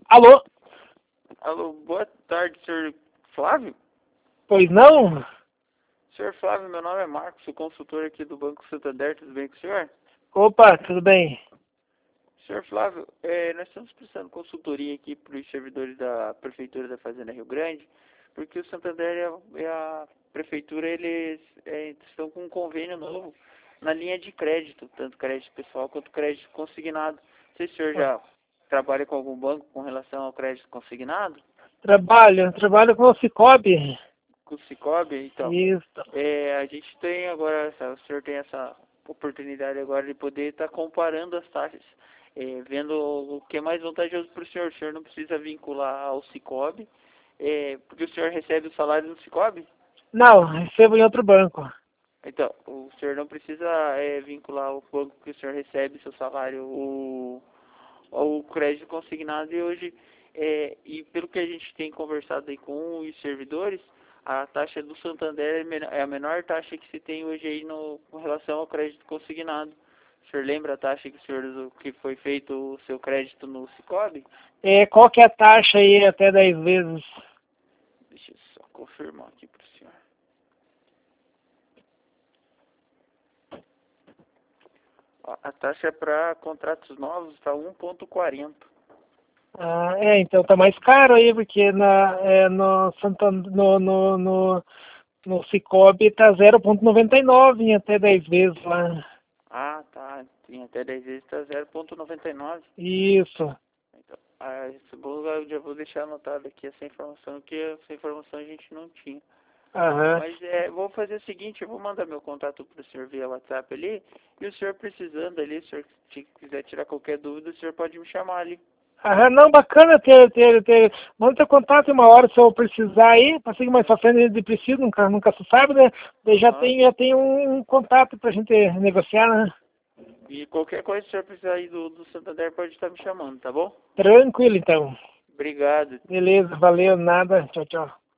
Alô? Alô, boa tarde, senhor Flávio? Pois não? Senhor Flávio, meu nome é Marcos, sou consultor aqui do Banco Santander, tudo bem com o senhor? Opa, tudo bem? Senhor Flávio, nós estamos prestando consultoria aqui para os servidores da Prefeitura da Fazenda Rio Grande, porque o Santander e a Prefeitura, eles estão com um convênio novo na linha de crédito, tanto crédito pessoal quanto crédito consignado. Não sei se o senhor já trabalha com algum banco com relação ao crédito consignado? Trabalho com o Cicobi. Com o Cicobi, então. Isso. A gente tem agora, o senhor tem essa oportunidade agora de poder estar comparando as taxas, vendo o que é mais vantajoso para o senhor. O senhor não precisa vincular ao Cicobi, porque o senhor recebe o salário no Cicobi. Não, recebo em outro banco. Então, o senhor não precisa vincular o banco que o senhor recebe seu salário, o crédito consignado. E hoje, e pelo que a gente tem conversado aí com os servidores, a taxa do Santander é a menor taxa que se tem hoje aí com relação ao crédito consignado. O senhor lembra a taxa que o senhor usou, que foi feito o seu crédito no Cicobi? Qual que é a taxa aí até 10 vezes? Deixa eu só confirmar aqui para o senhor. A taxa para contratos novos está 1,40. Então tá mais caro aí, porque no Santander, no Cicobi tá 0,99 em até 10 vezes lá. Ah, tá. Tem até 10 vezes, está 0,99. Isso. Então, eu já vou deixar anotado aqui essa informação, que essa informação a gente não tinha. Aham. Mas vou fazer o seguinte, eu vou mandar meu contato para o senhor via WhatsApp ali, e o senhor precisando ali, se o senhor quiser tirar qualquer dúvida, o senhor pode me chamar ali. Não, bacana ter. Manda teu contato uma hora se eu precisar aí, para seguir mais pra frente de preciso, nunca se sabe, né? Daí já tem um contato pra gente negociar, né? E qualquer coisa, se o senhor precisar aí do Santander, pode estar me chamando, tá bom? Tranquilo, então. Obrigado. Beleza, valeu, nada. Tchau, tchau.